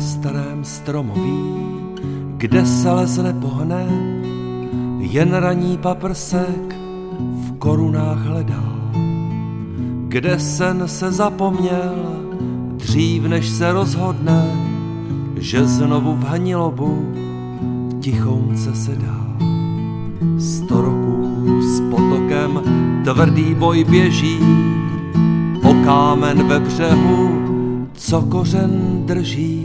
starém stromoví, kde se les nepohne, jen raní paprsek v korunách hledá. Kde sen se zapomněl, dřív než se rozhodne, že znovu v hnilobu tichounce se dá. 100 roků s potokem tvrdý boj běží, o kámen ve břehu, co kořen drží.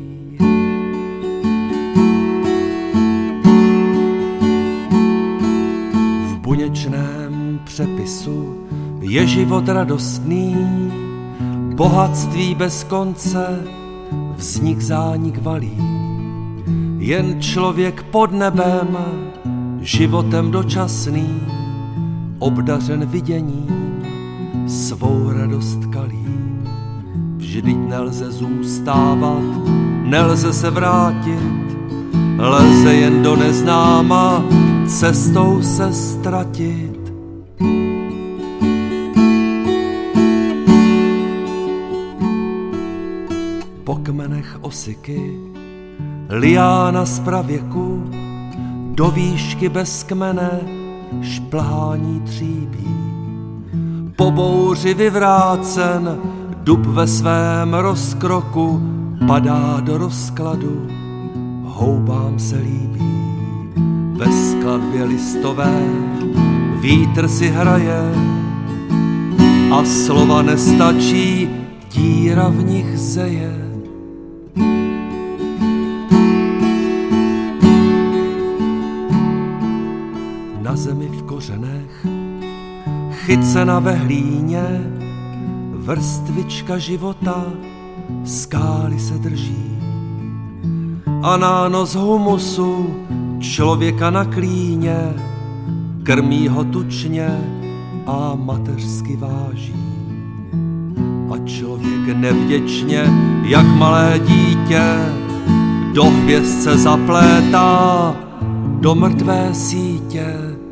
V buněčném přepisu je život radostný, bohatství bez konce, vznik zánik valí. Jen člověk pod nebem, životem dočasný, obdařen viděním, svou radost kalí. Vždyť nelze zůstávat, nelze se vrátit, lze jen do neznáma cestou se ztratit. Po kmenech osiky, liána z pravěku, do výšky bez kmene šplhání tříbí. Po bouři vyvrácen, dub ve svém rozkroku padá do rozkladu, houbám se líbí. Ve skladbě listové vítr si hraje a slova nestačí, díra v nich zeje. Na zemi v kořenech, chycena ve hlíně, vrstvička života, skály se drží. A nános humusu člověka na klíně, krmí ho tučně a mateřsky váží. A člověk nevděčně, jak malé dítě, do hvězd se zaplétá, do mrtvé sítě.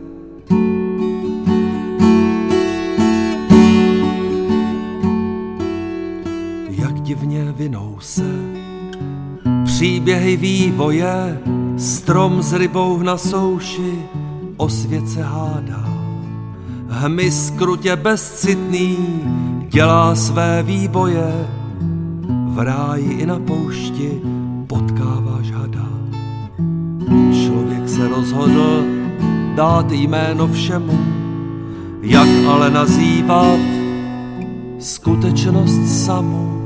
Jak divně vinou se příběhy vývoje, strom s rybou na souši o svět se hádá. Hmyz krutě bezcitný dělá své výboje, v ráji i na poušti potkáváš hada. Člověk se rozhodl dát jméno všemu, jak ale nazývat skutečnost samu.